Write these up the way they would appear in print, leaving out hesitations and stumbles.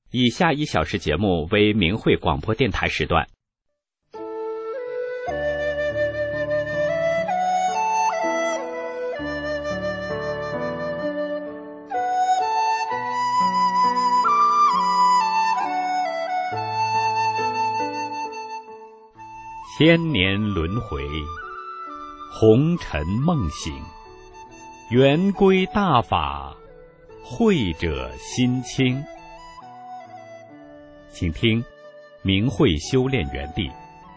以下1小时节目为明慧广播电台时段。千年轮回，红尘梦醒，圆归大法，慧者心清。请听明慧修炼园地。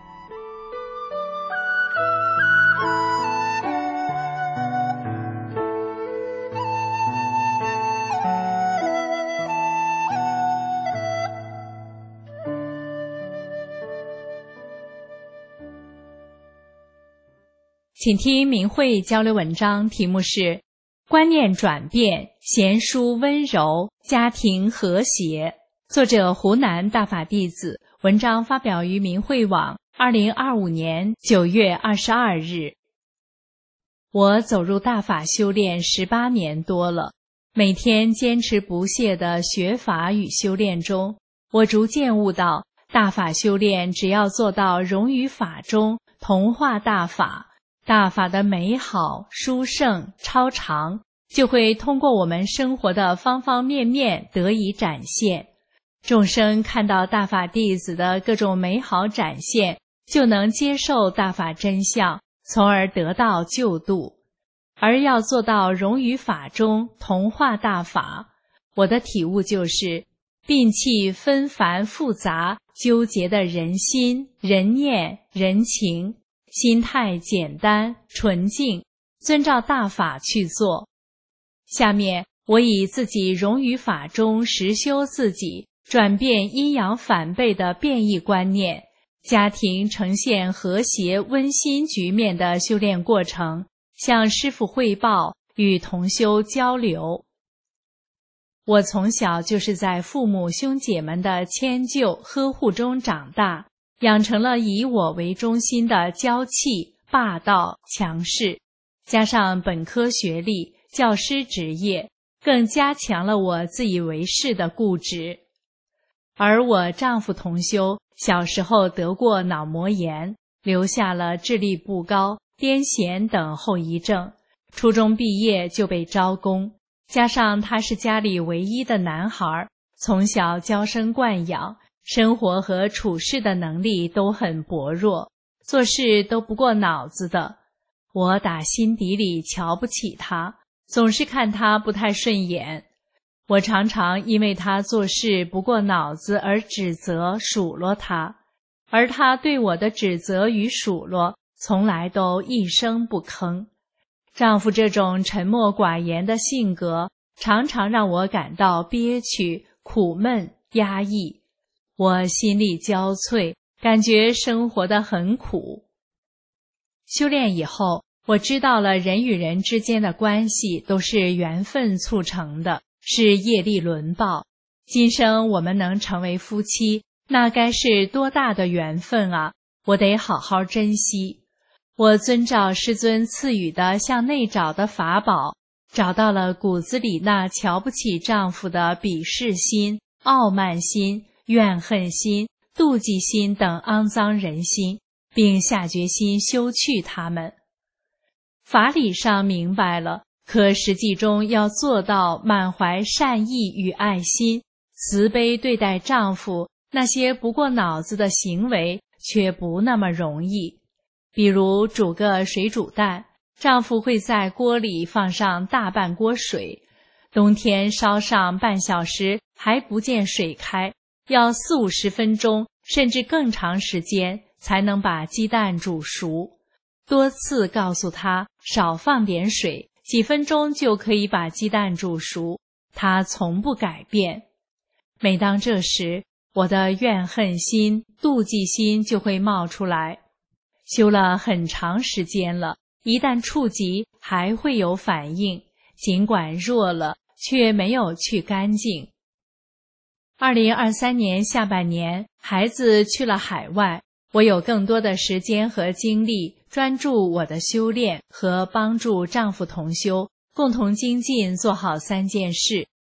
请听明慧交流文章，题目是观念转变，贤淑温柔，家庭和谐。作者湖南大法弟子，文章发表于明慧网2025年9月22日。我走入大法修炼18年多了，每天坚持不懈的学法与修炼中，我逐渐悟到，大法修炼只要做到融于法中，同化大法，大法的美好、殊胜、超常，就会通过我们生活的方方面面得以展现。众生看到大法弟子的各种美好展现，就能接受大法真相，从而得到救度。而要做到融于法中，同化大法，我的体悟就是摒弃纷繁复杂、纠结的人心、人念、人情，心态简单纯净，遵照大法去做。下面我以自己融于法中实修自己，转变阴阳反背的变异观念，家庭呈现和谐温馨局面的修炼过程，向师父汇报，与同修交流。我从小就是在父母兄姐们的迁就呵护中长大，养成了以我为中心的娇气、霸道、强势，加上本科学历、教师职业，更加强了我自以为是的固执。而我丈夫同修小时候得过脑膜炎，留下了智力不高、癫痫等后遗症，初中毕业就被招工，加上他是家里唯一的男孩，从小娇生惯养，生活和处事的能力都很薄弱，做事都不过脑子的。我打心底里瞧不起他，总是看他不太顺眼。我常常因为他做事不过脑子而指责数落他，而他对我的指责与数落从来都一声不吭。丈夫这种沉默寡言的性格，常常让我感到憋屈、苦闷、压抑。我心力交瘁，感觉生活得很苦。修炼以后，我知道了人与人之间的关系都是缘分促成的，是业力轮报。今生我们能成为夫妻，那该是多大的缘分啊！我得好好珍惜。我遵照师尊赐予的向内找的法宝，找到了骨子里那瞧不起丈夫的鄙视心、傲慢心、怨恨心、妒忌心等肮脏人心，并下决心修去它们。法理上明白了，可实际中要做到满怀善意与爱心，慈悲对待丈夫那些不过脑子的行为，却不那么容易。比如煮个水煮蛋，丈夫会在锅里放上大半锅水，冬天烧上半小时还不见水开，要40-50分钟甚至更长时间才能把鸡蛋煮熟。多次告诉他少放点水，几分钟就可以把鸡蛋煮熟，他从不改变。每当这时，我的怨恨心、妒忌心就会冒出来。修了很长时间了，一旦触及还会有反应，尽管弱了，却没有去干净。2023年下半年，孩子去了海外，我有更多的时间和精力专注我的修炼和帮助丈夫同修，共同精进做好3件事。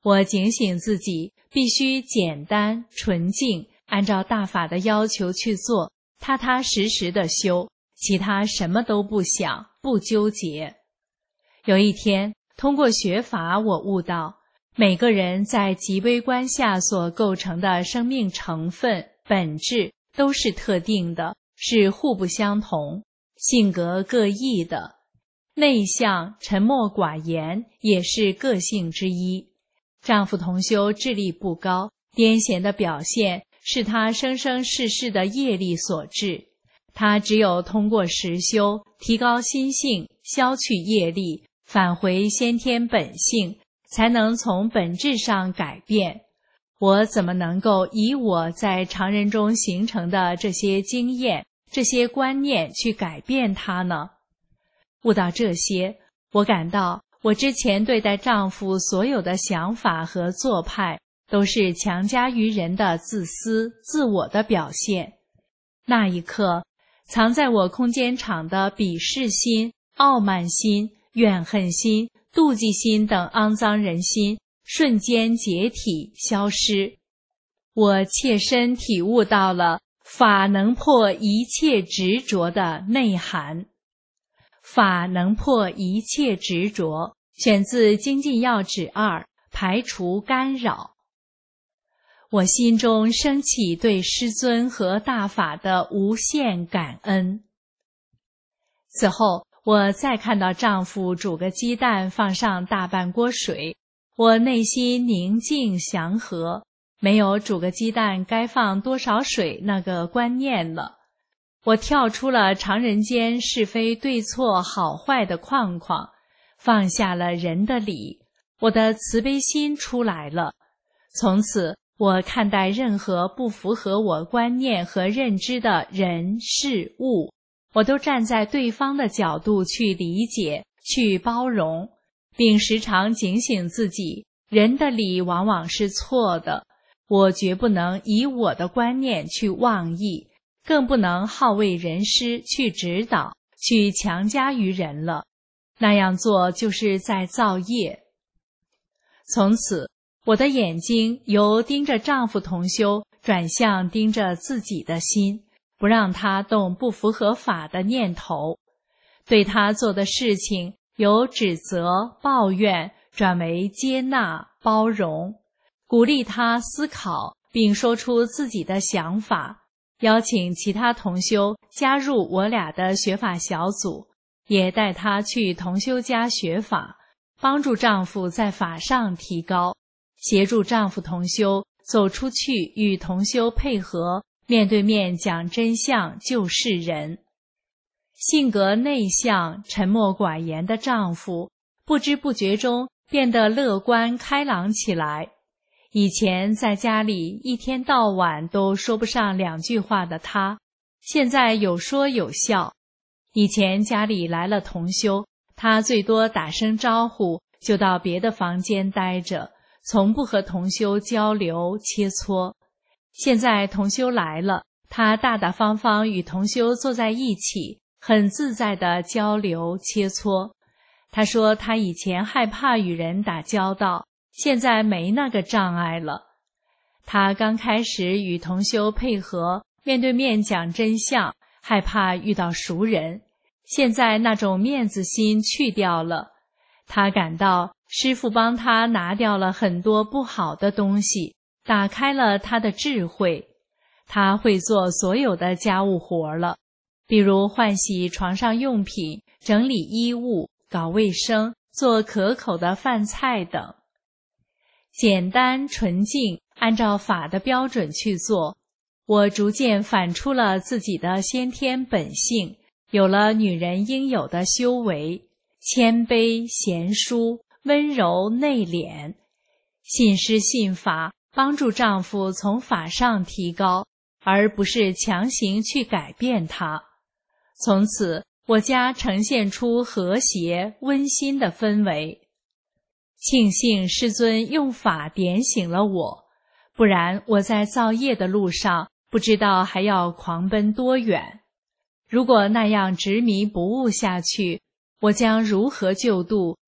我警醒自己，必须简单纯净，按照大法的要求去做，踏踏实实的修，其他什么都不想，不纠结。有一天，通过学法，我悟到，每个人在极微观下所构成的生命成分、本质都是特定的，是互不相同，性格各异的。内向、沉默寡言也是个性之一。丈夫同修智力不高，癫痫的表现是他生生世世的业力所致。他只有通过实修，提高心性，消去业力，返回先天本性，才能从本质上改变。我怎么能够以我在常人中形成的这些经验、这些观念去改变他呢？悟到这些，我感到我之前对待丈夫所有的想法和做派，都是强加于人的自私、自我的表现。那一刻，藏在我空间场的鄙视心、傲慢心、怨恨心、妒忌心等肮脏人心，瞬间解体消失。我切身体悟到了法能破一切执着的内涵。法能破一切执着，选自《精进要旨2》，排除干扰。我心中升起对师尊和大法的无限感恩。此后，我再看到丈夫煮个鸡蛋放上大半锅水，我内心宁静祥和，没有煮个鸡蛋该放多少水那个观念了。我跳出了常人间是非对错好坏的框框，放下了人的理，我的慈悲心出来了。从此，我看待任何不符合我观念和认知的人事物，我都站在对方的角度去理解、去包容，并时常警醒自己，人的理往往是错的，我绝不能以我的观念去妄议，更不能好为人师去指导，去强加于人了，那样做就是在造业。从此，我的眼睛由盯着丈夫同修，转向盯着自己的心，不让他动不符合法的念头。对他做的事情，由指责、抱怨，转为接纳、包容，鼓励他思考，并说出自己的想法。邀请其他同修加入我俩的学法小组，也带她去同修家学法，帮助丈夫在法上提高，协助丈夫同修走出去与同修配合，面对面讲真相救世人。性格内向、沉默寡言的丈夫，不知不觉中变得乐观开朗起来。以前在家里一天到晚都说不上2句话的他，现在有说有笑。以前家里来了同修，他最多打声招呼就到别的房间待着，从不和同修交流切磋。现在同修来了，他大大方方与同修坐在一起，很自在地交流切磋。他说他以前害怕与人打交道，现在没那个障碍了。他刚开始与同修配合，面对面讲真相，害怕遇到熟人，现在那种面子心去掉了。他感到师父帮他拿掉了很多不好的东西，打开了他的智慧。他会做所有的家务活了，比如换洗床上用品、整理衣物、搞卫生、做可口的饭菜等。简单纯净，按照法的标准去做，我逐渐反出了自己的先天本性，有了女人应有的修为，谦卑、贤淑、温柔、内敛，信师信法，帮助丈夫从法上提高，而不是强行去改变他。从此，我家呈现出和谐、温馨的氛围。庆幸师尊用法点醒了我，不然我在造业的路上不知道还要狂奔多远。如果那样执迷不悟下去，我将如何救度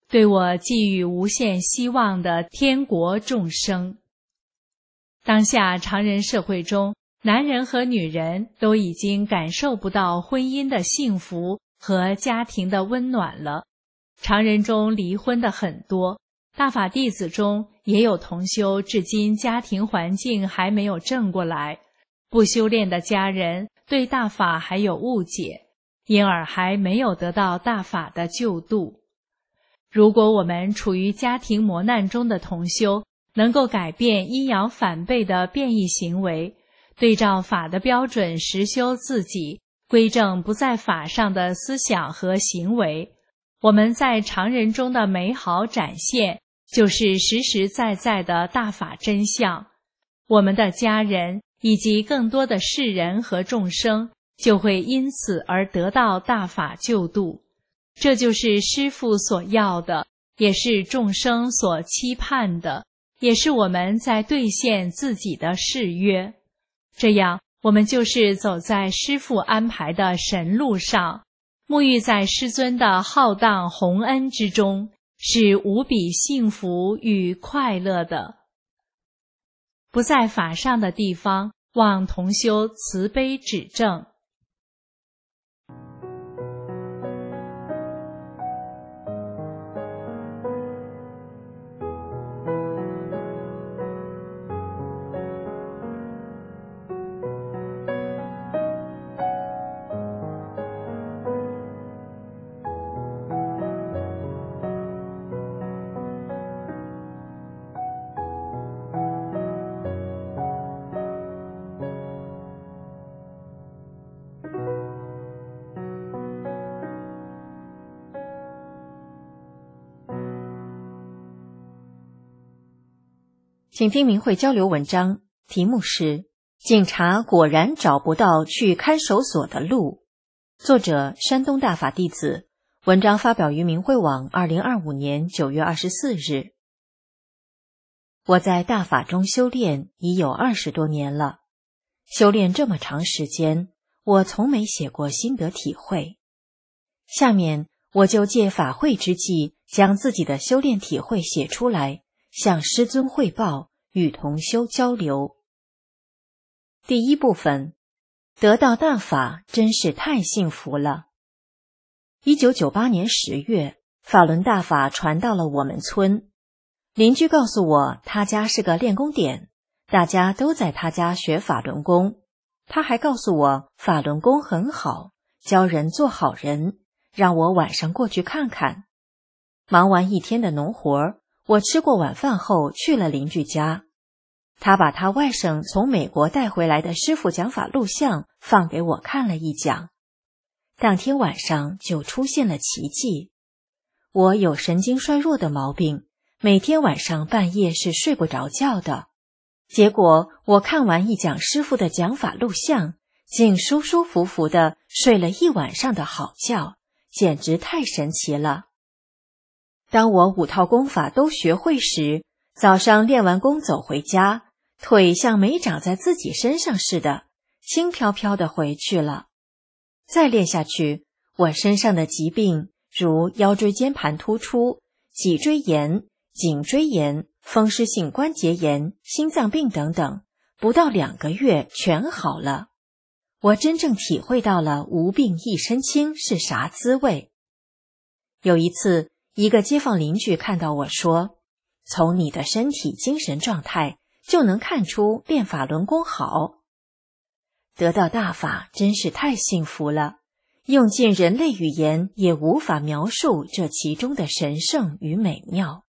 对我寄予无限希望的天国众生。当下常人社会中，男人和女人都已经感受不到婚姻的幸福和家庭的温暖了。常人中离婚的很多，大法弟子中也有同修至今家庭环境还没有正过来，不修炼的家人对大法还有误解，因而还没有得到大法的救度。如果我们处于家庭磨难中的同修，能够改变阴阳反背的变异行为，对照法的标准实修自己，归正不在法上的思想和行为，我们在常人中的美好展现，就是实实在在的大法真相。我们的家人以及更多的世人和众生，就会因此而得到大法救度。这就是师父所要的，也是众生所期盼的，也是我们在兑现自己的誓约。这样，我们就是走在师父安排的神路上，沐浴在师尊的浩荡宏恩之中，是无比幸福与快乐的。不在法上的地方，望同修慈悲指正。 请听明慧交流文章，题目是警察果然找不到去看守所的路，作者山东大法弟子，文章发表于明慧网2025年9月24日。我在大法中修炼已有20多年了，修炼这么长时间，我从没写过心得体会。下面我就借法会之际，将自己的修炼体会写出来，向师尊汇报，与同修交流。第一部分，得到大法真是太幸福了。1998年10月，法轮大法传到了我们村，邻居告诉我他家是个练功点，大家都在他家学法轮功。他还告诉我法轮功很好，教人做好人，让我晚上过去看看。忙完一天的农活，我吃过晚饭后去了邻居家，他把他外甥从美国带回来的师父讲法录像放给我看了一讲。当天晚上就出现了奇迹。我有神经衰弱的毛病，每天晚上半夜是睡不着觉的。结果我看完一讲师父的讲法录像，竟舒舒服服地睡了一晚上的好觉，简直太神奇了。当我5套功法都学会时，早上练完功走回家，腿像没长在自己身上似的，轻飘飘地回去了。再练下去，我身上的疾病如腰椎间盘突出、脊椎炎、颈椎炎、风湿性关节炎、心脏病等等，不到2个月全好了。我真正体会到了无病一身轻是啥滋味。有一次，一个街坊邻居看到我说，从你的身体精神状态就能看出练法轮功好。得到大法真是太幸福了，用尽人类语言也无法描述这其中的神圣与美妙。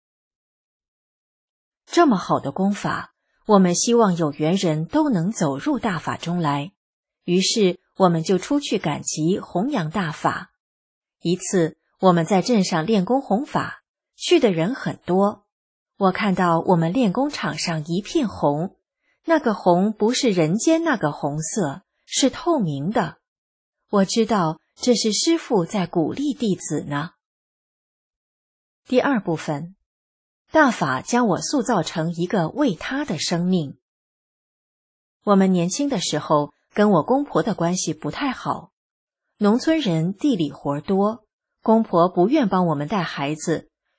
这么好的功法，我们希望有缘人都能走入大法中来，于是我们就出去赶集弘扬大法。一次我们在镇上练功弘法，去的人很多。我看到我们练功场上一片红，那个红不是人间那个红色，是透明的。我知道这是师父在鼓励弟子呢。第二部分，大法将我塑造成一个为他的生命。我们年轻的时候跟我公婆的关系不太好，农村人地里活多，公婆不愿帮我们带孩子，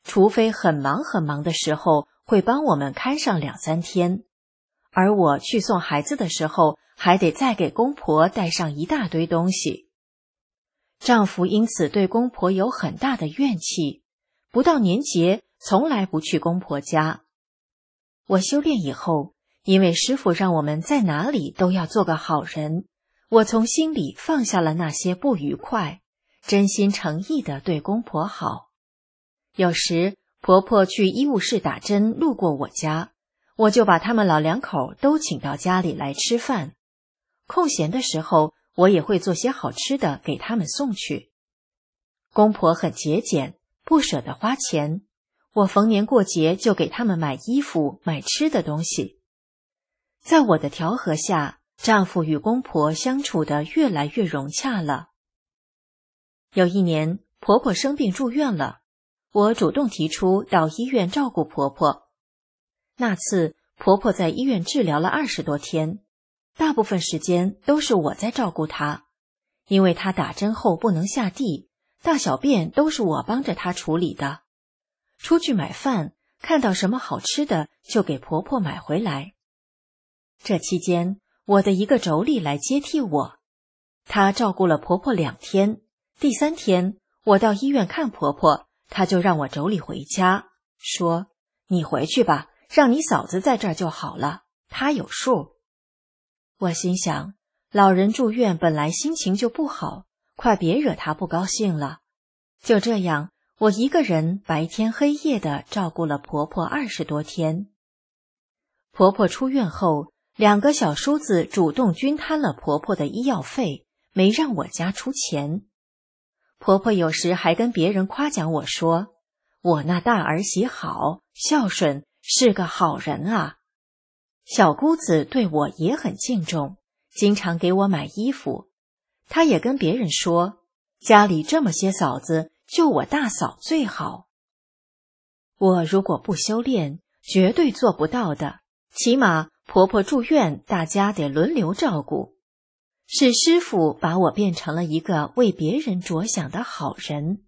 除非很忙很忙的时候，会帮我们看上2-3天。而我去送孩子的时候，还得再给公婆带上一大堆东西。丈夫因此对公婆有很大的怨气，不到年节从来不去公婆家。我修炼以后，因为师父让我们在哪里都要做个好人，我从心里放下了那些不愉快，真心诚意地对公婆好。有时婆婆去医务室打针路过我家，我就把他们老两口都请到家里来吃饭。空闲的时候，我也会做些好吃的给他们送去。公婆很节俭，不舍得花钱，我逢年过节就给他们买衣服、买吃的东西。在我的调和下，丈夫与公婆相处得越来越融洽了。有一年，婆婆生病住院了，我主动提出到医院照顾婆婆。那次，婆婆在医院治疗了20多天，大部分时间都是我在照顾她，因为她打针后不能下地，大小便都是我帮着她处理的。出去买饭，看到什么好吃的就给婆婆买回来。这期间，我的一个妯娌来接替我，她照顾了婆婆2天，第3天我到医院看婆婆，她就让我妯娌回家，说：“你回去吧，让你嫂子在这儿就好了，她有数。”我心想，老人住院本来心情就不好，快别惹她不高兴了。就这样，我一个人白天黑夜地照顾了婆婆20多天。婆婆出院后，2个小叔子主动均摊了婆婆的医药费，没让我家出钱。婆婆有时还跟别人夸奖我说：“我那大儿媳好，孝顺，是个好人啊。”小姑子对我也很敬重，经常给我买衣服。她也跟别人说，家里这么些嫂子，就我大嫂最好。我如果不修炼，绝对做不到的，起码婆婆住院，大家得轮流照顾。是师父把我变成了一个为别人着想的好人。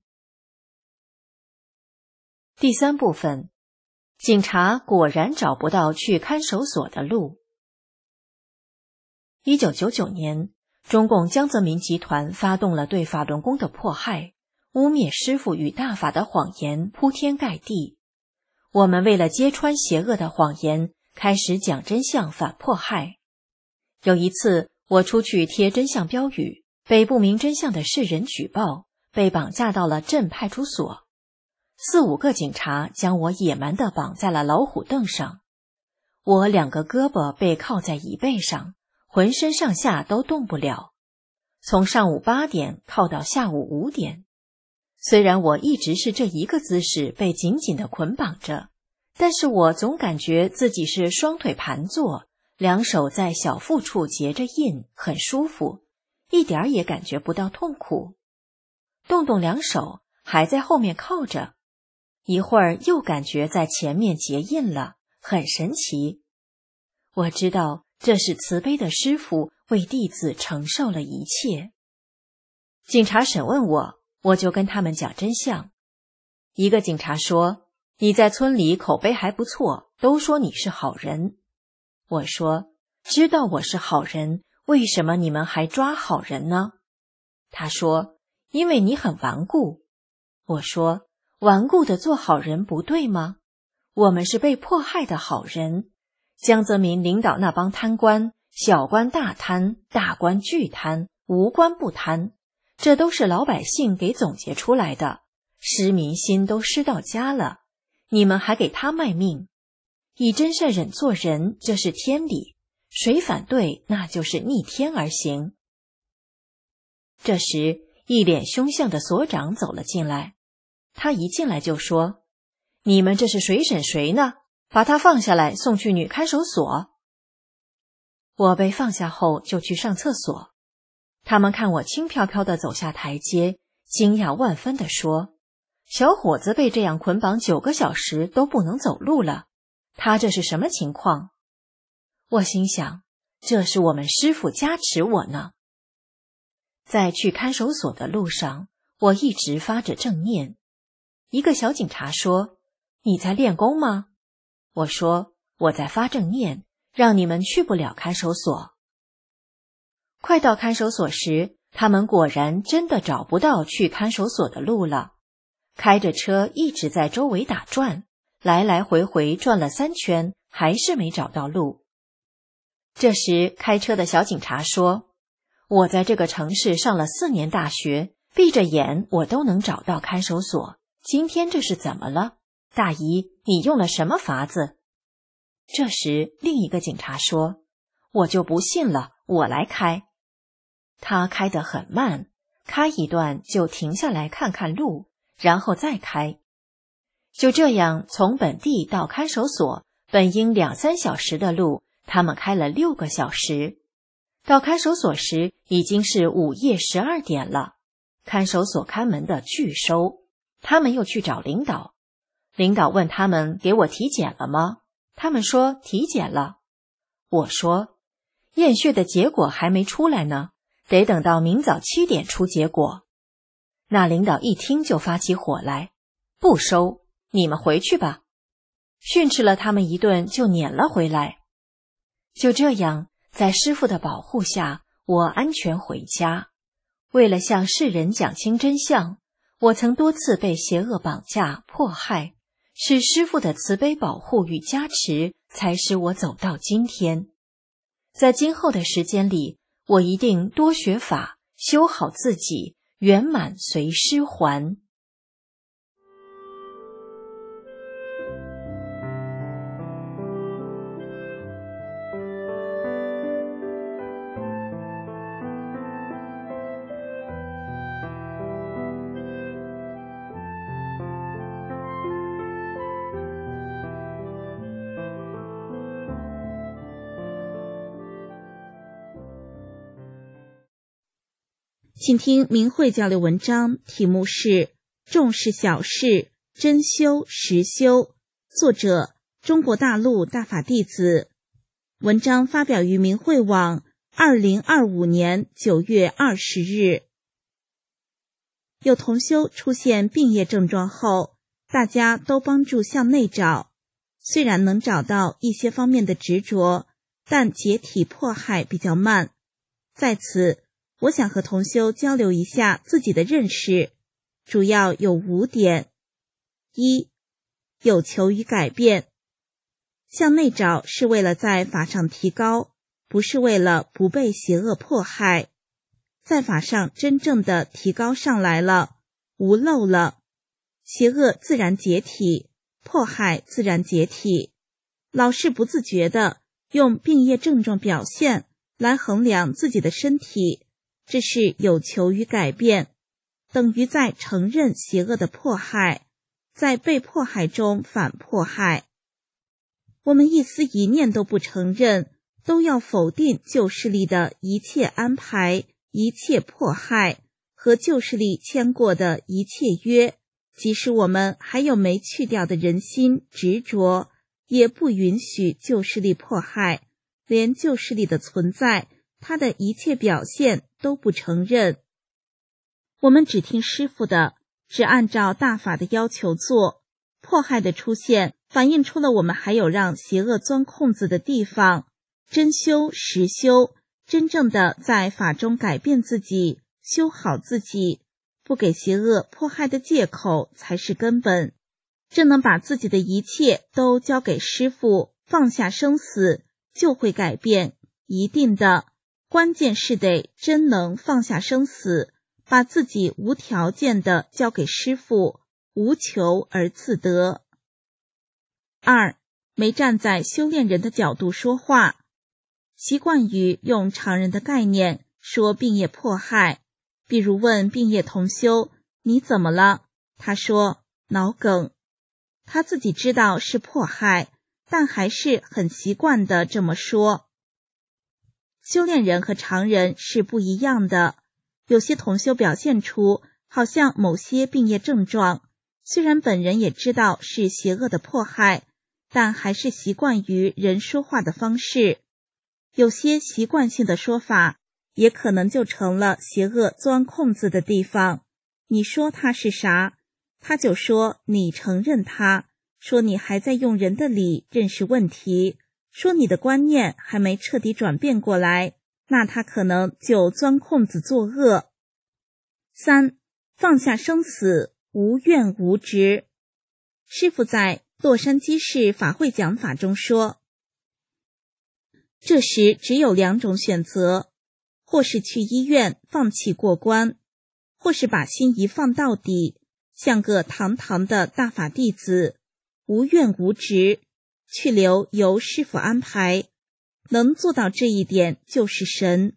第3部分，警察果然找不到去看守所的路。1999年，中共江泽民集团发动了对法轮功的迫害，污蔑师父与大法的谎言铺天盖地。我们为了揭穿邪恶的谎言，开始讲真相反迫害。有一次，我出去贴真相标语，被不明真相的世人举报，被绑架到了镇派出所。4-5个警察将我野蛮地绑在了老虎凳上，我2个胳膊被铐在椅背上，浑身上下都动不了，从上午8点铐到下午5点。虽然我一直是这一个姿势被紧紧地捆绑着，但是我总感觉自己是双腿盘坐，2手在小腹处结着印，很舒服，一点儿也感觉不到痛苦。动动2手，还在后面靠着，一会儿又感觉在前面结印了，很神奇。我知道这是慈悲的师父为弟子承受了一切。警察审问我，我就跟他们讲真相。一个警察说：“你在村里口碑还不错，都说你是好人。”我说：“知道我是好人，为什么你们还抓好人呢？”他说：“因为你很顽固。”我说：“顽固的做好人不对吗？我们是被迫害的好人。江泽民领导那帮贪官，小官大贪，大官巨贪，无官不贪，这都是老百姓给总结出来的，失民心都失到家了，你们还给他卖命。以真善忍做人，这是天理，谁反对，那就是逆天而行。”这时，一脸凶相的所长走了进来，他一进来就说：“你们这是谁审谁呢？把他放下来，送去女看守所。”我被放下后就去上厕所，他们看我轻飘飘地走下台阶，惊讶万分地说：“小伙子被这样捆绑9个小时都不能走路了，他这是什么情况？”我心想，这是我们师父加持我呢。在去看守所的路上，我一直发着正念。 一个小警察说：“你在练功吗？”我说：“我在发正念，让你们去不了看守所。”快到看守所时，他们果然真的找不到去看守所的路了，开着车一直在周围打转，来来回回转了3圈，还是没找到路。这时开车的小警察说：“我在这个城市上了4年大学，闭着眼我都能找到看守所，今天这是怎么了？大姨，你用了什么法子？”这时另一个警察说：“我就不信了，我来开。”他开得很慢，开一段就停下来看看路，然后再开。就这样，从本地到看守所本应2-3小时的路，他们开了6个小时。到看守所时已经是午夜12点了，看守所看门的拒收。他们又去找领导，领导问他们给我体检了吗？他们说体检了。我说验血的结果还没出来呢，得等到明早7点出结果。那领导一听就发起火来：“不收，你们回去吧。”训斥了他们一顿就撵了回来。就这样，在师父的保护下，我安全回家。为了向世人讲清真相，我曾多次被邪恶绑架迫害，是师父的慈悲保护与加持，才使我走到今天。在今后的时间里，我一定多学法，修好自己，圆满随师还。 请听明慧交流文章，题目是重视小事，真修实修，作者中国大陆大法弟子。文章发表于明慧网2025年9月20日。有同修出现病业症状后，大家都帮助向内找，虽然能找到一些方面的执着，但解体迫害比较慢。在此我想和同修交流一下自己的认识，主要有5点。1、有求于改变。向内找是为了在法上提高，不是为了不被邪恶迫害。在法上真正的提高上来了，无漏了，邪恶自然解体，迫害自然解体。老是不自觉的用病业症状表现来衡量自己的身体，这是有求于改变，等于在承认邪恶的迫害，在被迫害中反迫害。我们一丝一念都不承认，都要否定旧势力的一切安排、一切迫害和旧势力签过的一切约，即使我们还有没去掉的人心执着，也不允许旧势力迫害，连旧势力的存在，它的一切表现都不承认。我们只听师父的，只按照大法的要求做。迫害的出现反映出了我们还有让邪恶钻空子的地方。真修实修，真正的在法中改变自己，修好自己，不给邪恶迫害的借口才是根本。这能把自己的一切都交给师父，放下生死，就会改变，一定的。关键是得真能放下生死，把自己无条件的交给师父，无求而自得。2、没站在修炼人的角度说话，习惯于用常人的概念说病业迫害，比如问病业同修，你怎么了？他说脑梗。他自己知道是迫害，但还是很习惯的这么说。修炼人和常人是不一样的，有些同修表现出好像某些病业症状，虽然本人也知道是邪恶的迫害，但还是习惯于人说话的方式。有些习惯性的说法，也可能就成了邪恶钻空子的地方。你说他是啥？ 他就说你承认他，说你还在用人的理认识问题，说你的观念还没彻底转变过来，那他可能就钻空子作恶。3. 放下生死，无怨无执。师父在洛杉矶市法会讲法中说，这时只有2种选择，或是去医院放弃过关，或是把心一放到底，像个堂堂的大法弟子，无怨无执，去留由师父安排，能做到这一点就是神。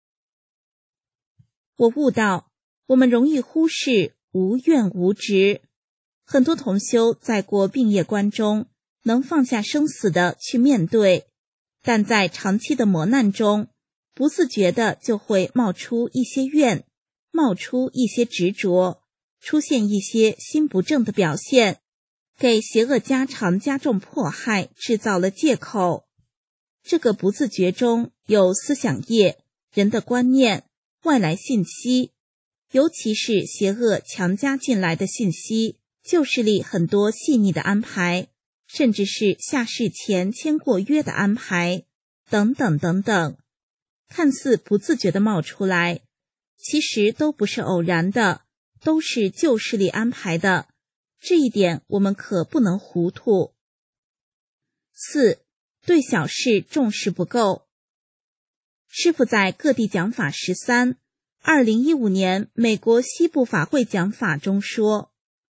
我悟到，我们容易忽视无怨无执。很多同修在过病业关中，能放下生死的去面对，但在长期的磨难中，不自觉的就会冒出一些怨，冒出一些执着，出现一些心不正的表现，给邪恶家常加重迫害制造了借口。这个不自觉中有思想业、人的观念、外来信息，尤其是邪恶强加进来的信息，旧势力很多细腻的安排，甚至是下世前签过约的安排，等等等等，看似不自觉地冒出来，其实都不是偶然的，都是旧势力安排的，这一点我们可不能糊涂。4. 对小事重视不够。师父在各地讲法13 2015年美国西部法会讲法中说，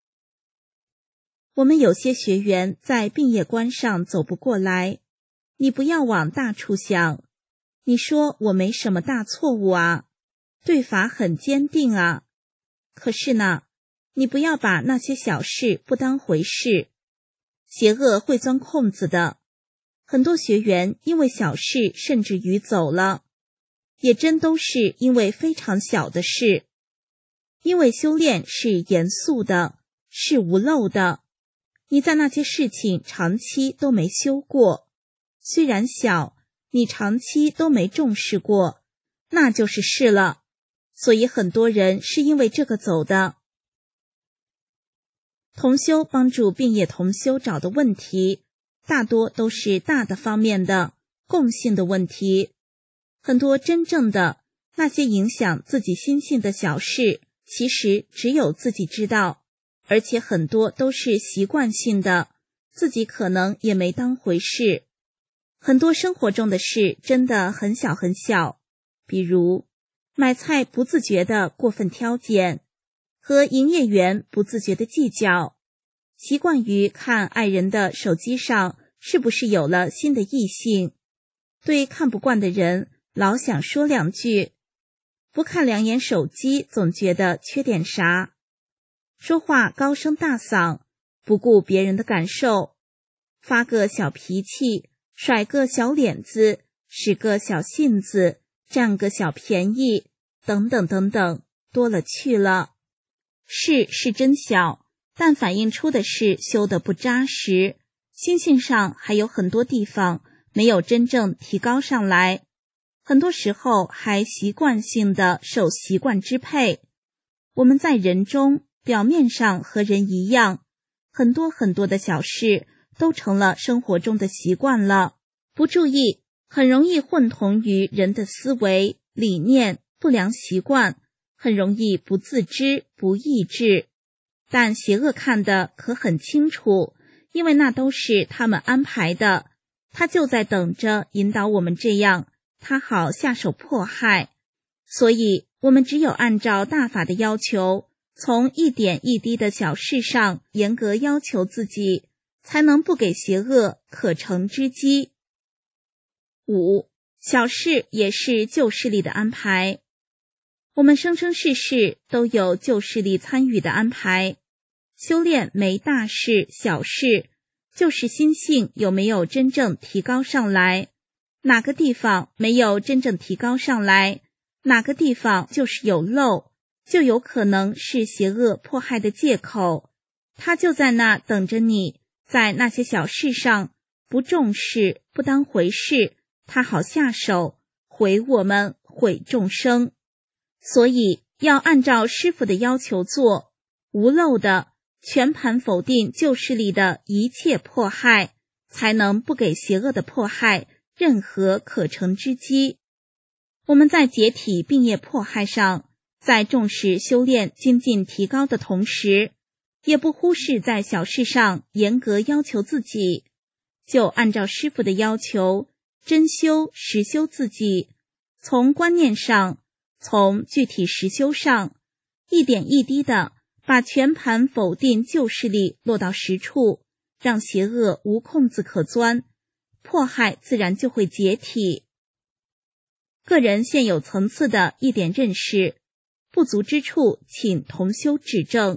我们有些学员在病业关上走不过来，你不要往大处想，你说我没什么大错误啊，对法很坚定啊，可是呢，你不要把那些小事不当回事，邪恶会钻空子的。很多学员因为小事甚至于走了，也真都是因为非常小的事。因为修炼是严肃的，是无漏的，你在那些事情长期都没修过，虽然小，你长期都没重视过，那就是事了。所以很多人是因为这个走的。同修帮助病业同修找的问题，大多都是大的方面的共性的问题。很多真正的那些影响自己心性的小事，其实只有自己知道，而且很多都是习惯性的，自己可能也没当回事。很多生活中的事真的很小很小，比如买菜不自觉的过分挑拣，和营业员不自觉的计较，习惯于看爱人的手机上是不是有了新的异性，对看不惯的人老想说2句，不看2眼手机总觉得缺点啥，说话高声大嗓，不顾别人的感受，发个小脾气，甩个小脸子，使个小性子，占个小便宜，等等等等，多了去了。事是真小，但反映出的是修得不扎实，心性上还有很多地方没有真正提高上来，很多时候还习惯性的受习惯支配。我们在人中表面上和人一样，很多很多的小事都成了生活中的习惯了，不注意很容易混同于人的思维、理念、不良习惯，很容易不自知、不意志。但邪恶看得可很清楚，因为那都是他们安排的，他就在等着引导我们这样，他好下手迫害。所以我们只有按照大法的要求，从一点一滴的小事上严格要求自己，才能不给邪恶可乘之机。5. 小事也是旧势力的安排。我们生生世世都有旧势力参与的安排，修炼没大事小事，就是心性有没有真正提高上来，哪个地方没有真正提高上来，哪个地方就是有漏，就有可能是邪恶迫害的借口，他就在那等着你，在那些小事上不重视、不当回事，他好下手毁我们、毁众生。所以要按照师父的要求做，无漏的全盘否定旧势力的一切迫害，才能不给邪恶的迫害任何可乘之机。我们在解体病业迫害上，在重视修炼精进提高的同时，也不忽视在小事上严格要求自己，就按照师父的要求，真修实修自己，从观念上，从具体实修上，一点一滴的把全盘否定旧势力落到实处，让邪恶无空子可钻，迫害自然就会解体。个人现有层次的一点认识，不足之处请同修指正。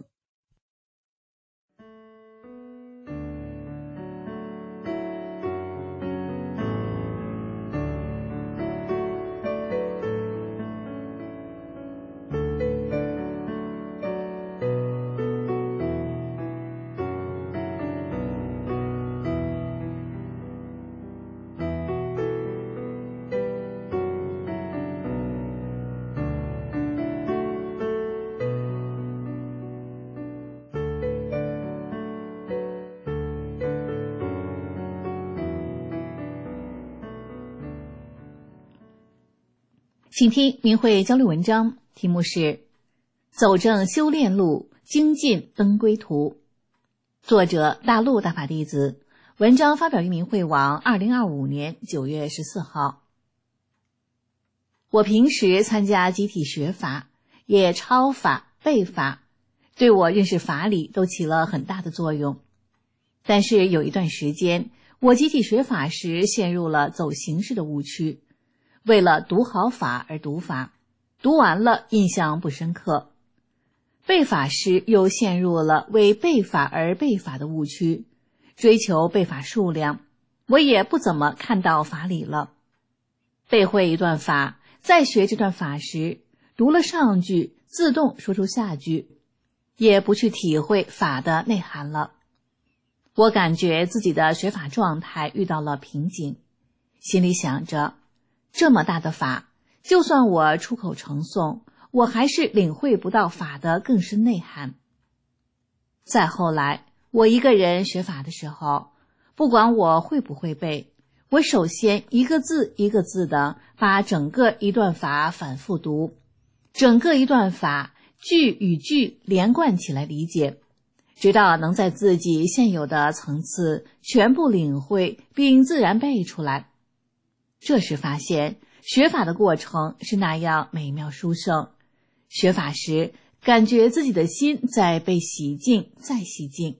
请听明慧交流文章，题目是走正修炼路，精进登归途。作者大陆大法弟子，文章发表于明慧网2025年9月14号。我平时参加集体学法，也抄法背法，对我认识法理都起了很大的作用。但是有一段时间，我集体学法时陷入了走形式的误区，为了读好法而读法，读完了印象不深刻。背法时又陷入了为背法而背法的误区，追求背法数量，我也不怎么看到法理了。背会一段法，在学这段法时，读了上句，自动说出下句，也不去体会法的内涵了。我感觉自己的学法状态遇到了瓶颈，心里想着，这么大的法，就算我出口成诵，我还是领会不到法的更深内涵。再后来，我一个人学法的时候，不管我会不会背，我首先一个字一个字的把整个一段法反复读，整个一段法句与句连贯起来理解，直到能在自己现有的层次全部领会并自然背出来。这时发现学法的过程是那样美妙殊胜，学法时感觉自己的心在被洗净再洗净。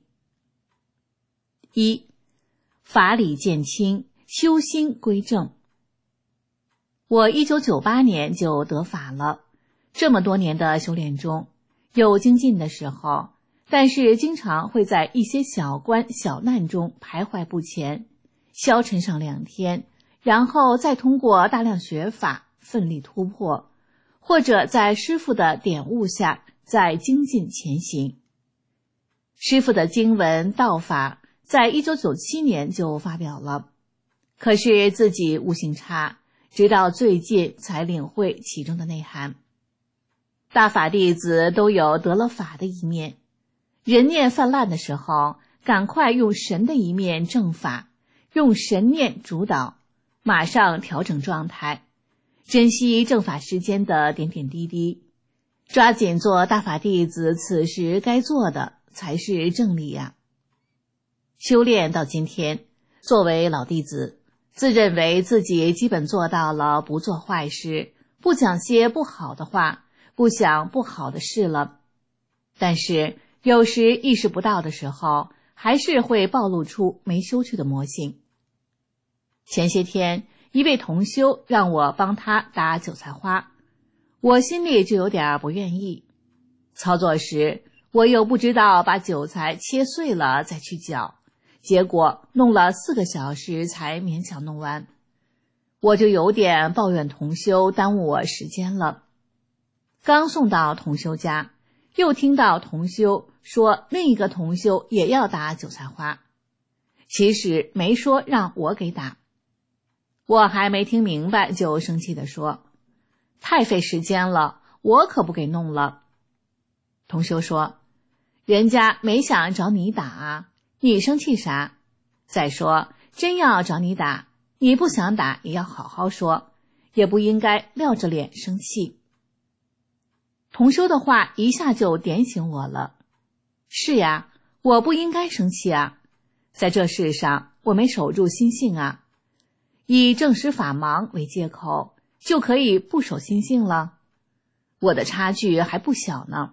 一、法理渐清，修心归正。我1998年就得法了，这么多年的修炼中，有精进的时候，但是经常会在一些小关小难中徘徊不前，消沉上2天，然后再通过大量学法奋力突破，或者在师父的点悟下再精进前行。师父的经文道法在1997年就发表了，可是自己悟性差，直到最近才领会其中的内涵。大法弟子都有得了法的一面，人念泛滥的时候，赶快用神的一面正法，用神念主导，马上调整状态，珍惜正法时间的点点滴滴，抓紧做大法弟子此时该做的才是正理呀。修炼到今天，作为老弟子，自认为自己基本做到了不做坏事，不讲些不好的话，不想不好的事了。但是有时意识不到的时候，还是会暴露出没修去的魔性。前些天，一位同修让我帮他打韭菜花，我心里就有点不愿意。操作时，我又不知道把韭菜切碎了再去搅，结果弄了4个小时才勉强弄完，我就有点抱怨同修耽误我时间了。刚送到同修家，又听到同修说另一个同修也要打韭菜花，其实没说让我给打。我还没听明白就生气地说，太费时间了，我可不给弄了。同修说， 人家没想找你打啊，你生气啥？再说，真要找你打，你不想打也要好好说，也不应该撂着脸生气。同修的话一下就点醒我了。是呀，我不应该生气啊，在这世上我没守住心性啊，以正实法盲为借口就可以不守心性了？我的差距还不小呢。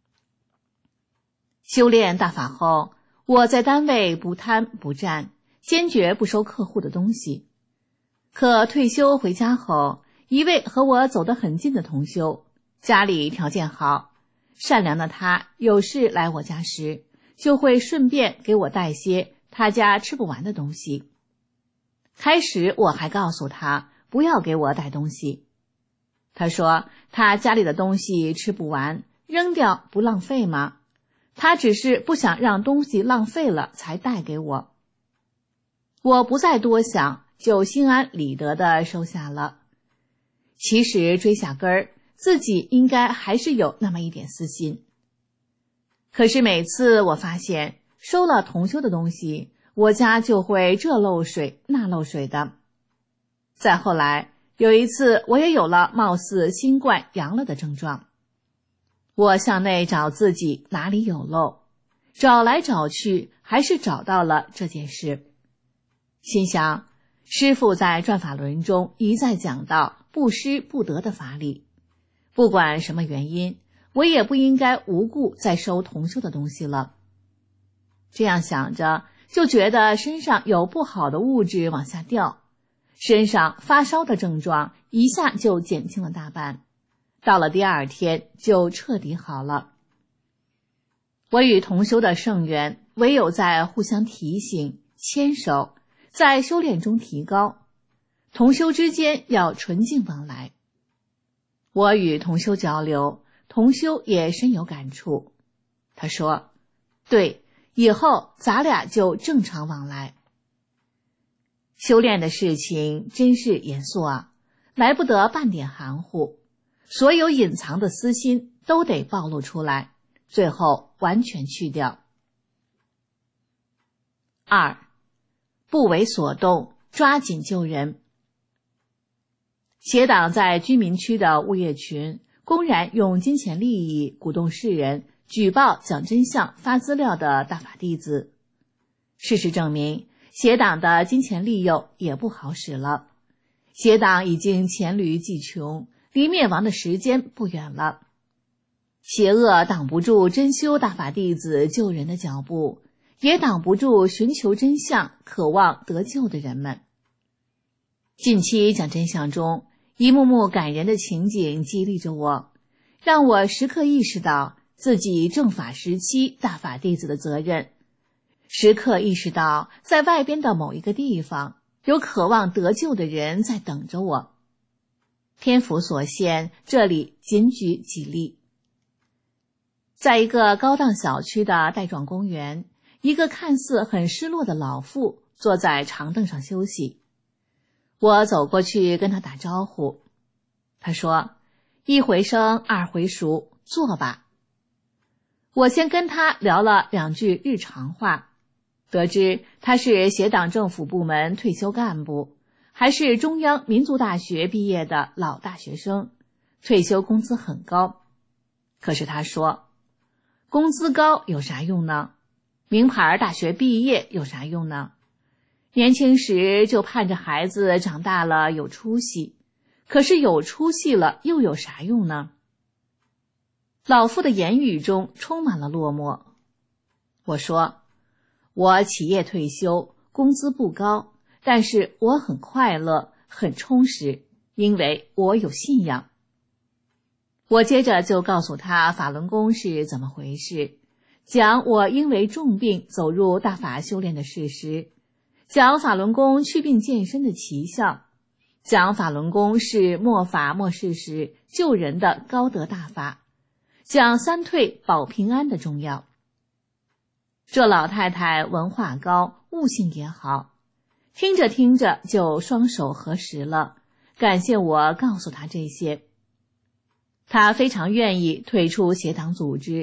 修炼大法后，我在单位不贪不占，坚决不收客户的东西。可退休回家后，一位和我走得很近的同修，家里条件好，善良的他有事来我家时，就会顺便给我带些他家吃不完的东西。开始我还告诉他不要给我带东西，他说他家里的东西吃不完，扔掉不浪费吗？他只是不想让东西浪费了才带给我。我不再多想，就心安理得地收下了。其实追下根儿，自己应该还是有那么一点私心。可是每次我发现收了同修的东西，我家就会这漏水那漏水的。再后来有一次，我也有了貌似新冠阳了的症状。我向内找自己哪里有漏，找来找去还是找到了这件事。心想，师父在转法轮中一再讲到不施不得的法理，不管什么原因，我也不应该无故再收同修的东西了。这样想着，就觉得身上有不好的物质往下掉，身上发烧的症状一下就减轻了大半，到了第二天就彻底好了。我与同修的圣缘唯有在互相提醒、牵手，在修炼中提高，同修之间要纯净往来。我与同修交流，同修也深有感触。他说，对，以后咱俩就正常往来。修炼的事情真是严肃啊，来不得半点含糊，所有隐藏的私心都得暴露出来，最后完全去掉。2. 不为所动，抓紧救人。邪党在居民区的物业群公然用金钱利益鼓动世人举报讲真相发资料的大法弟子。事实证明，邪党的金钱利诱也不好使了，邪党已经黔驴技穷，离灭亡的时间不远了。邪恶挡不住真修大法弟子救人的脚步，也挡不住寻求真相渴望得救的人们。近期讲真相中，一幕幕感人的情景激励着我，让我时刻意识到自己正法时期大法弟子的责任，时刻意识到在外边的某一个地方有渴望得救的人在等着我。篇幅所限，这里仅举几例。在一个高档小区的带状公园，一个看似很失落的老妇坐在长凳上休息。我走过去跟他打招呼，他说，一回生二回熟，坐吧。我先跟他聊了2句日常话，得知他是邪党政府部门退休干部，还是中央民族大学毕业的老大学生，退休工资很高。可是他说，工资高有啥用呢？名牌大学毕业有啥用呢？年轻时就盼着孩子长大了有出息，可是有出息了又有啥用呢？老妇的言语中充满了落寞。我说，我企业退休，工资不高，但是我很快乐，很充实，因为我有信仰。我接着就告诉他法轮功是怎么回事，讲我因为重病走入大法修炼的事实，讲法轮功祛病健身的奇效，讲法轮功是末法末世时救人的高德大法，讲3退保平安的重要。这老太太文化高，悟性也好，听着听着就双手合十了，感谢我告诉她这些。她非常愿意退出邪党组织，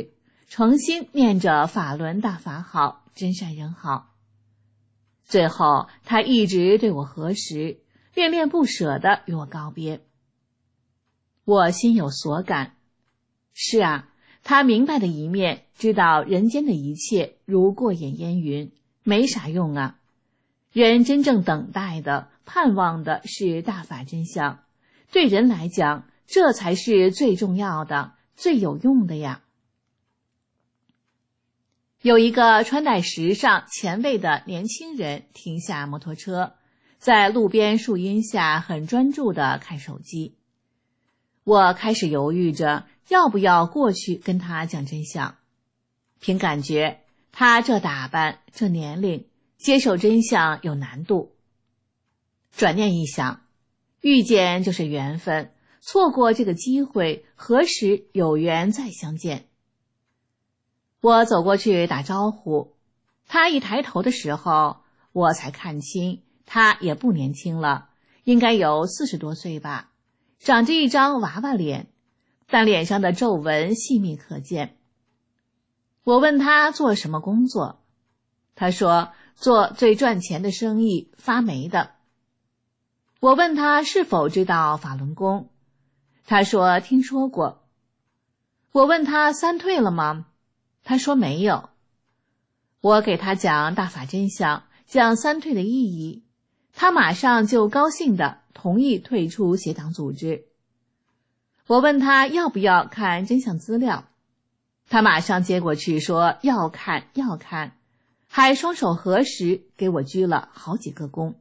诚心念着法轮大法好，真善人好。最后他一直对我核实，恋恋不舍地与我告别。我心有所感。是啊，他明白的一面，知道人间的一切如过眼烟云，没啥用啊。人真正等待的、盼望的是大法真相，对人来讲，这才是最重要的、最有用的呀。有一个穿戴时尚前卫的年轻人停下摩托车，在路边树荫下很专注地看手机。我开始犹豫着要不要过去跟他讲真相。凭感觉，他这打扮、这年龄，接受真相有难度。转念一想，遇见就是缘分，错过这个机会，何时有缘再相见？我走过去打招呼，他一抬头的时候，我才看清他也不年轻了，应该有40多岁吧，长着一张娃娃脸，但脸上的皱纹细密可见。我问他做什么工作，他说做最赚钱的生意，发霉的。我问他是否知道法轮功，他说听说过。我问他三退了吗？他说没有。我给他讲大法真相，讲三退的意义，他马上就高兴地同意退出邪党组织。我问他要不要看真相资料，他马上接过去说要看要看，还双手合十给我鞠了好几个躬。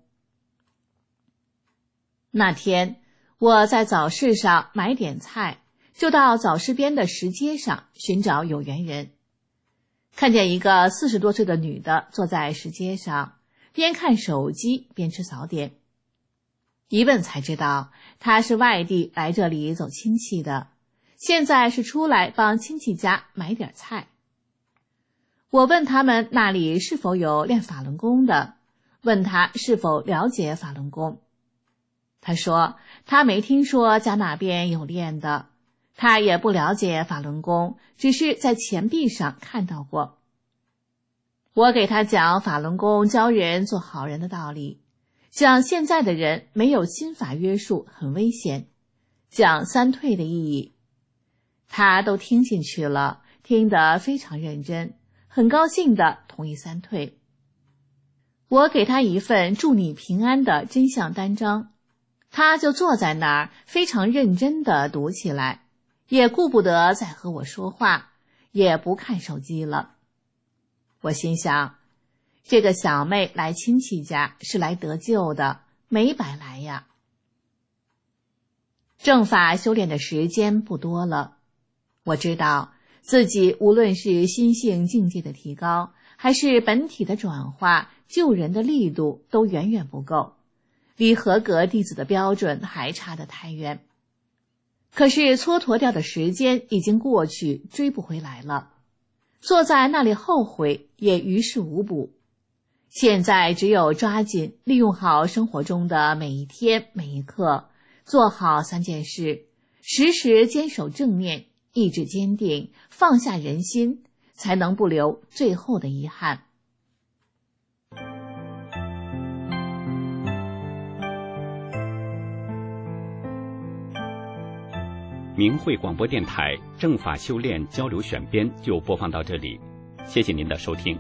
那天我在早市上买点菜，就到早市边的石阶上寻找有缘人。看见一个40多岁的女的坐在石阶上，边看手机边吃早点。一问才知道，她是外地来这里走亲戚的，现在是出来帮亲戚家买点菜。我问他们那里是否有练法轮功的，问他是否了解法轮功。他说他没听说家那边有练的，他也不了解法轮功，只是在钱币上看到过。我给他讲法轮功教人做好人的道理，讲现在的人没有心法约束很危险，讲三退的意义。他都听进去了，听得非常认真，很高兴地同意三退。我给他一份祝你平安的真相单张，他就坐在那儿非常认真地读起来，也顾不得再和我说话，也不看手机了。我心想，这个小妹来亲戚家是来得救的，没白来呀。正法修炼的时间不多了，我知道自己无论是心性境界的提高，还是本体的转化，救人的力度都远远不够，离合格弟子的标准还差得太远。可是蹉跎掉的时间已经过去，追不回来了。坐在那里后悔也于事无补，现在只有抓紧利用好生活中的每一天每一刻，做好3件事，时时坚守正念，意志坚定，放下人心，才能不留最后的遗憾。 明慧广播电台正法修炼交流选编就播放到这里，谢谢您的收听。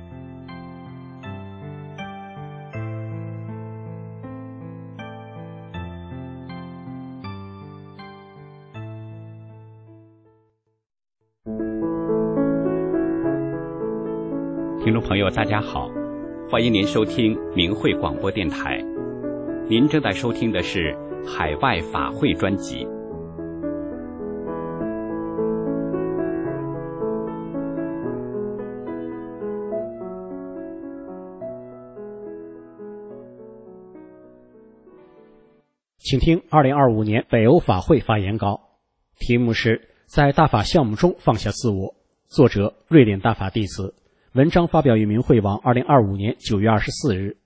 听众朋友大家好，欢迎您收听明慧广播电台，您正在收听的是海外法会专辑。 请听2025年北欧法会发言稿，题目是在大法项目中放下自我，作者瑞典大法弟子，文章发表于明慧网2025年9月24日。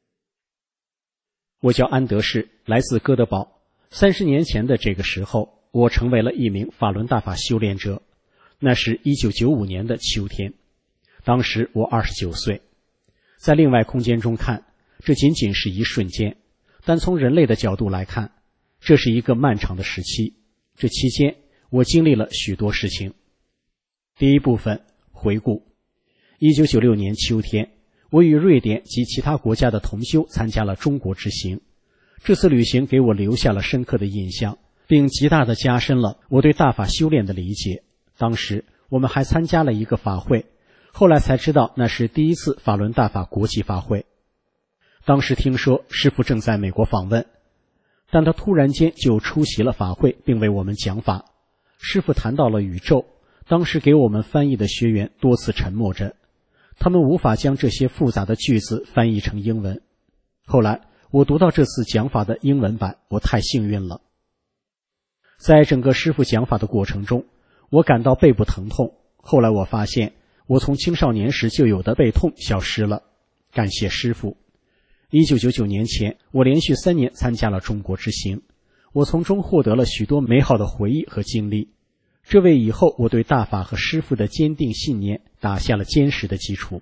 我叫安德士，来自哥德堡。30年前的这个时候，我成为了一名法轮大法修炼者。 那是1995年的秋天，当时我29岁。在另外空间中看，这仅仅是一瞬间，但从人类的角度来看，这是一个漫长的时期。这期间，我经历了许多事情。第一部分，回顾。1996年秋天，我与瑞典及其他国家的同修参加了中国之行。这次旅行给我留下了深刻的印象，并极大地加深了我对大法修炼的理解。当时我们还参加了一个法会，后来才知道那是第一次法轮大法国际法会。当时听说师父正在美国访问，但他突然间就出席了法会，并为我们讲法。师父谈到了宇宙，当时给我们翻译的学员多次沉默着，他们无法将这些复杂的句子翻译成英文。后来我读到这次讲法的英文版，我太幸运了。在整个师父讲法的过程中，我感到背部疼痛，后来我发现我从青少年时就有的背痛消失了，感谢师父。1999年前，我连续3年参加了中国之行，我从中获得了许多美好的回忆和经历，这为以后我对大法和师父的坚定信念打下了坚实的基础。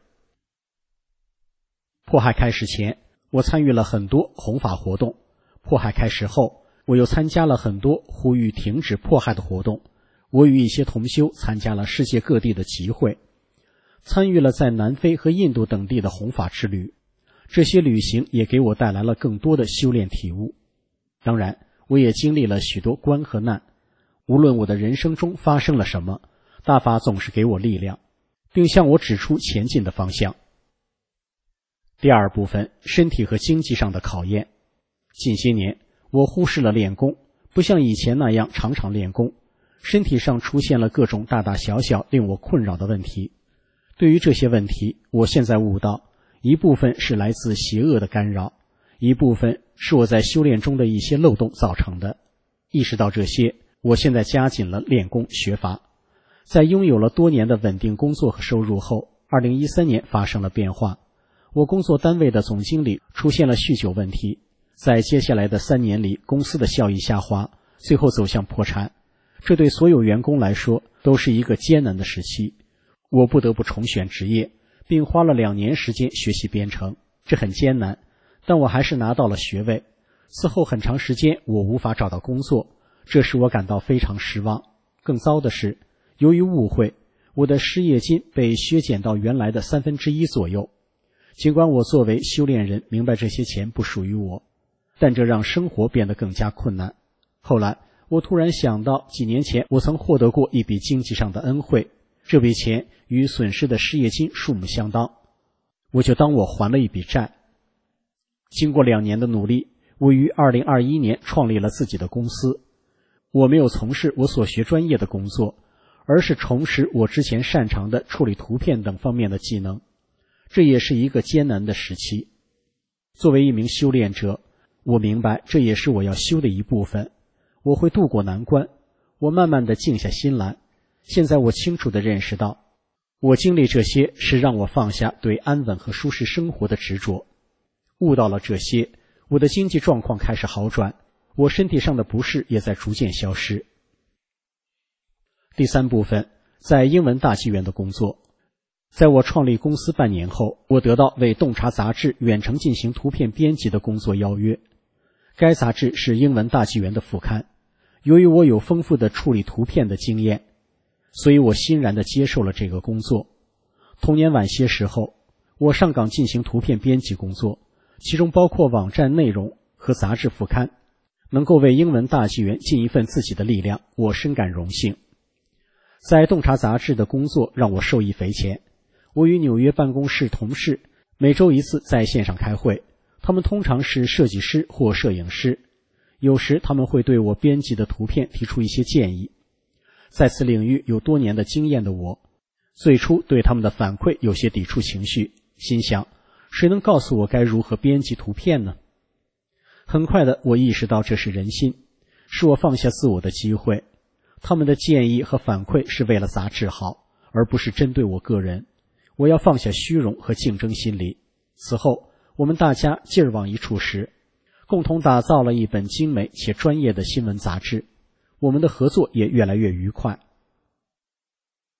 迫害开始前，我参与了很多弘法活动，迫害开始后，我又参加了很多呼吁停止迫害的活动。我与一些同修参加了世界各地的集会，参与了在南非和印度等地的弘法之旅。这些旅行也给我带来了更多的修炼体悟。当然，我也经历了许多关和难。无论我的人生中发生了什么，大法总是给我力量，并向我指出前进的方向。第二部分，身体和经济上的考验。近些年，我忽视了练功，不像以前那样常常练功，身体上出现了各种大大小小令我困扰的问题。对于这些问题，我现在悟到，一部分是来自邪恶的干扰，一部分是我在修炼中的一些漏洞造成的。意识到这些，我现在加紧了练功学法。在拥有了多年的稳定工作和收入后，2013年发生了变化。我工作单位的总经理出现了酗酒问题，在接下来的3年里，公司的效益下滑，最后走向破产。这对所有员工来说都是一个艰难的时期。我不得不重选职业，并花了2年时间学习编程，这很艰难，但我还是拿到了学位。此后很长时间我无法找到工作，这使我感到非常失望。更糟的是，由于误会，我的失业金被削减到原来的1/3左右。尽管我作为修炼人明白这些钱不属于我，但这让生活变得更加困难。后来我突然想到，几年前我曾获得过一笔经济上的恩惠，这笔钱与损失的失业金数目相当，我就当我还了一笔债。经过2年的努力，我于2021年创立了自己的公司。我没有从事我所学专业的工作，而是重拾我之前擅长的处理图片等方面的技能。这也是一个艰难的时期。作为一名修炼者，我明白这也是我要修的一部分。我会渡过难关，我慢慢地静下心来。现在我清楚地认识到，我经历这些是让我放下对安稳和舒适生活的执着。悟到了这些，我的经济状况开始好转，我身体上的不适也在逐渐消失。第3部分，在英文大纪元的工作。在我创立公司半年后，我得到为洞察杂志远程进行图片编辑的工作邀约。该杂志是英文大纪元的副刊。由于我有丰富的处理图片的经验，所以我欣然地接受了这个工作。同年晚些时候，我上岗进行图片编辑工作，其中包括网站内容和杂志副刊。能够为英文大纪元尽一份自己的力量，我深感荣幸。在洞察杂志的工作让我受益匪浅。我与纽约办公室同事每周1次在线上开会，他们通常是设计师或摄影师，有时他们会对我编辑的图片提出一些建议。在此领域有多年的经验的我，最初对他们的反馈有些抵触情绪，心想，谁能告诉我该如何编辑图片呢？很快的，我意识到这是人心，是我放下自我的机会。他们的建议和反馈是为了杂志好，而不是针对我个人。我要放下虚荣和竞争心理。此后，我们大家劲儿往一处使，共同打造了一本精美且专业的新闻杂志。我们的合作也越来越愉快。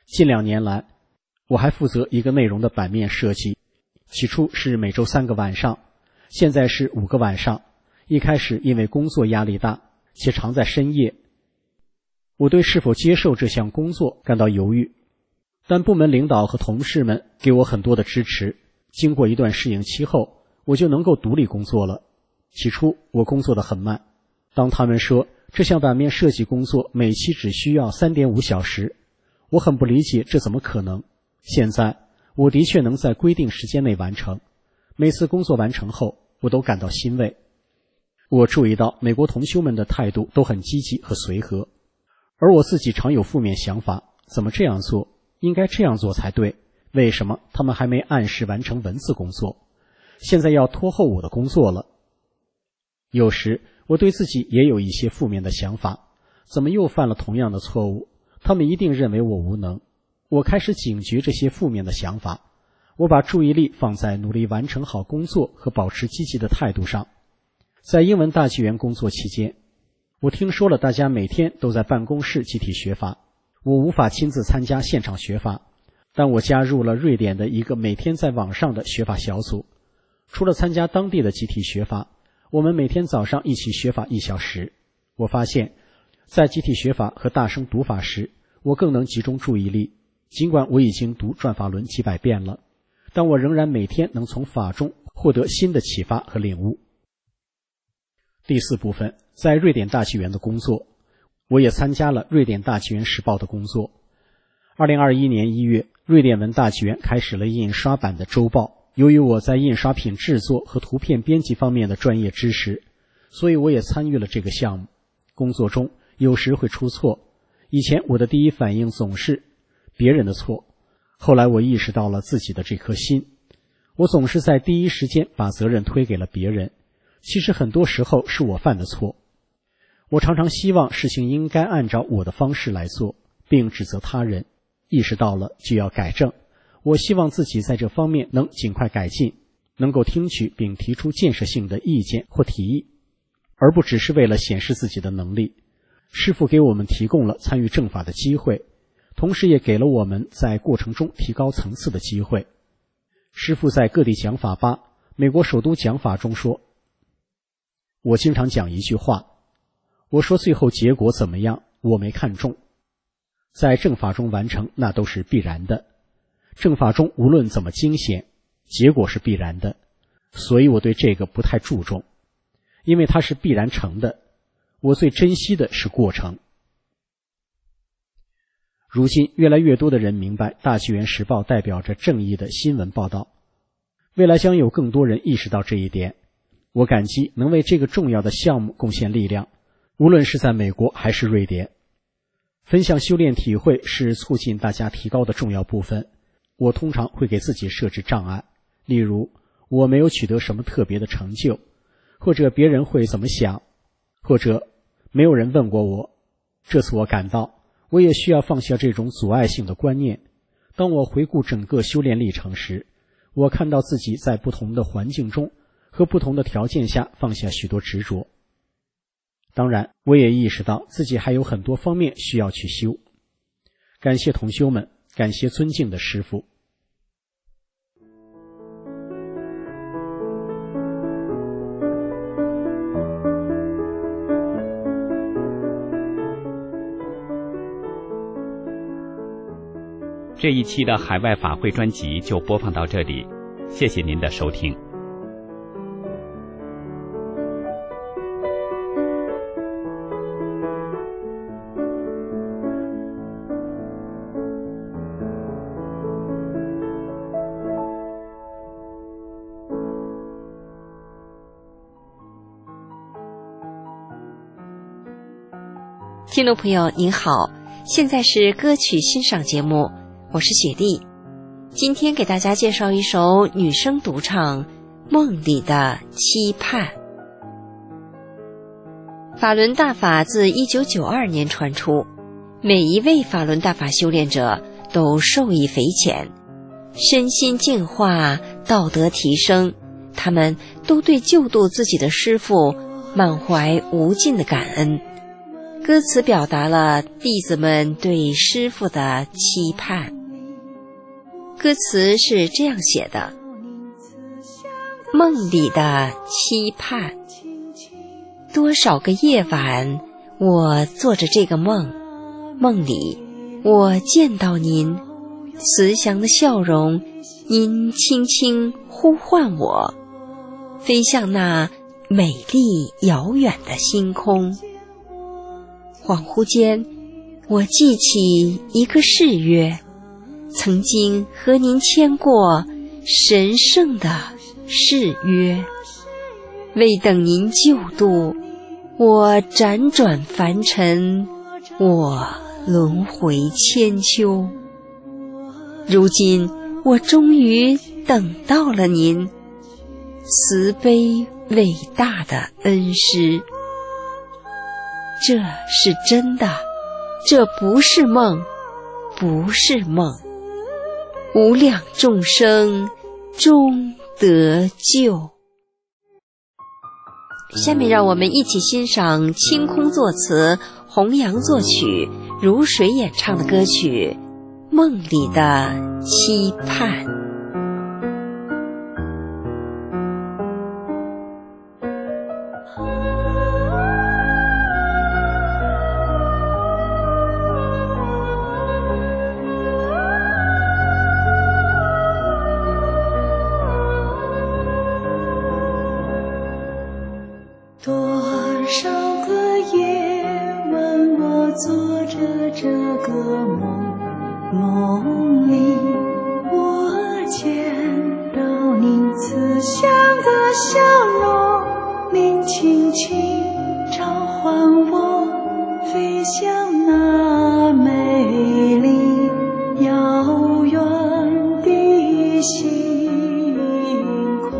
近2年来，我还负责一个内容的版面设计，起初是每周3个晚上，现在是5个晚上。一开始因为工作压力大，且常在深夜，我对是否接受这项工作感到犹豫，但部门领导和同事们给我很多的支持，经过一段适应期后，我就能够独立工作了。起初我工作得很慢，当他们说这项版面设计工作每期只需要3.5小时，我很不理解这怎么可能。现在我的确能在规定时间内完成，每次工作完成后我都感到欣慰。我注意到美国同修们的态度都很积极和随和，而我自己常有负面想法，怎么这样做？应该这样做才对，为什么他们还没按时完成文字工作？现在要拖后我的工作了。有时我对自己也有一些负面的想法，怎么又犯了同样的错误？他们一定认为我无能。我开始警觉这些负面的想法，我把注意力放在努力完成好工作和保持积极的态度上。在英文大纪元工作期间，我听说了大家每天都在办公室集体学法，我无法亲自参加现场学法，但我加入了瑞典的一个每天在网上的学法小组。除了参加当地的集体学法，我们每天早上一起学法1小时。我发现在集体学法和大声读法时，我更能集中注意力。尽管我已经读转法轮几百遍了，但我仍然每天能从法中获得新的启发和领悟。第4部分，在瑞典大纪元的工作，我也参加了瑞典大纪元时报的工作。2021年1月，瑞典文大纪元开始了印刷版的周报。由于我在印刷品制作和图片编辑方面的专业知识，所以我也参与了这个项目。工作中有时会出错，以前我的第一反应总是别人的错，后来我意识到了自己的这颗心，我总是在第一时间把责任推给了别人，其实很多时候是我犯的错。我常常希望事情应该按照我的方式来做，并指责他人，意识到了就要改正。我希望自己在这方面能尽快改进，能够听取并提出建设性的意见或提议，而不只是为了显示自己的能力。师父给我们提供了参与正法的机会，同时也给了我们在过程中提高层次的机会。师父在各地讲法吧，美国首都讲法中说，我经常讲一句话，我说最后结果怎么样我没看重，在正法中完成那都是必然的，正法中无论怎么惊险，结果是必然的，所以我对这个不太注重，因为它是必然成的，我最珍惜的是过程。如今越来越多的人明白大纪元时报代表着正义的新闻报道，未来将有更多人意识到这一点。我感激能为这个重要的项目贡献力量，无论是在美国还是瑞典。分享修炼体会是促进大家提高的重要部分。我通常会给自己设置障碍，例如我没有取得什么特别的成就，或者别人会怎么想，或者没有人问过我。这次我感到我也需要放下这种阻碍性的观念。当我回顾整个修炼历程时，我看到自己在不同的环境中和不同的条件下放下许多执着。当然，我也意识到自己还有很多方面需要去修。感谢同修们，感谢尊敬的师父。 这一期的海外法会专辑就播放到这里，谢谢您的收听。 听众朋友您好，现在是歌曲欣赏节目，我是雪莉。今天给大家介绍一首女声独唱《梦里的期盼》。法轮大法自1992年传出，每一位法轮大法修炼者都受益匪浅，身心净化，道德提升，他们都对救度自己的师父满怀无尽的感恩。 歌词表达了弟子们对师父的期盼。歌词是这样写的：梦里的期盼。多少个夜晚，我做着这个梦，梦里我见到您，慈祥的笑容，您轻轻呼唤我，飞向那美丽遥远的星空。恍惚间，我记起一个誓约，曾经和您签过神圣的誓约。为等您救度，我辗转凡尘，我轮回千秋。如今我终于等到了您，慈悲伟大的恩师。这是真的，这不是梦，不是梦。无量众生终得救。下面让我们一起欣赏清空作词、弘扬作曲、如水演唱的歌曲《梦里的期盼》。 多少个夜晚，我做着这个梦，梦里我见到您慈祥的笑容，您轻轻召唤我，飞向那美丽遥远的星空。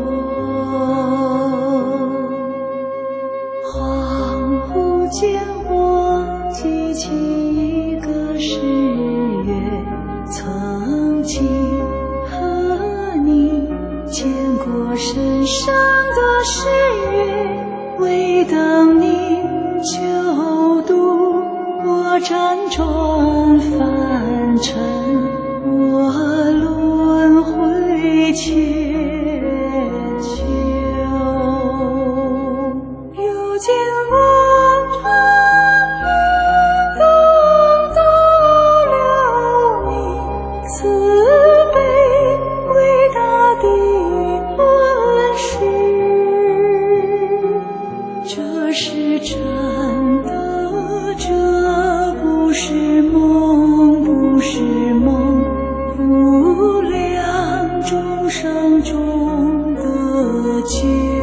恍惚间，我记起一个誓约，曾经和你签过神圣的誓约，为等您救度，我辗转凡尘，我轮回千秋。又见我终于等到了你慈悲伟大的恩师。这是真的，这不是梦，不是梦，无量众生中得救。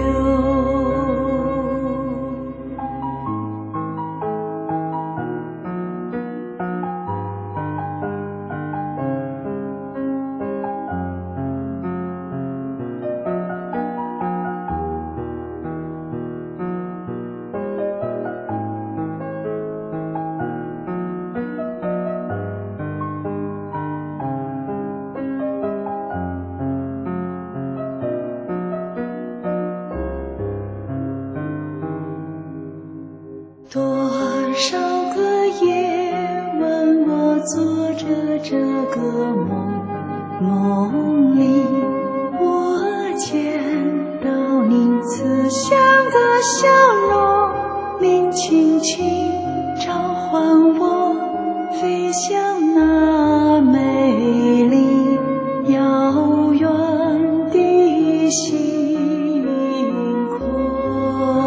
多少个夜晚，我做着这个梦，梦里我见到您慈祥的笑容，您轻轻召唤我，飞向那美丽遥远的星空。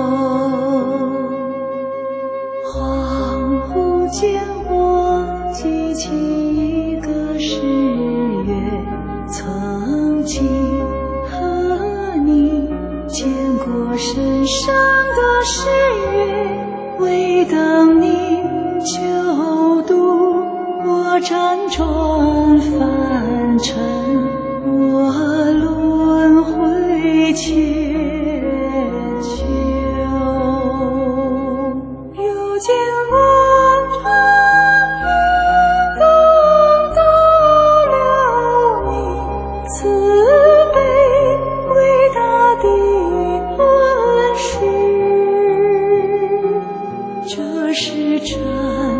恍惚间，我记起一个誓约，曾经和你签过神圣的誓约，为等您救度，我辗转凡尘，我轮回千秋。又见我终于等到了你慈悲伟大的恩师。这是真山。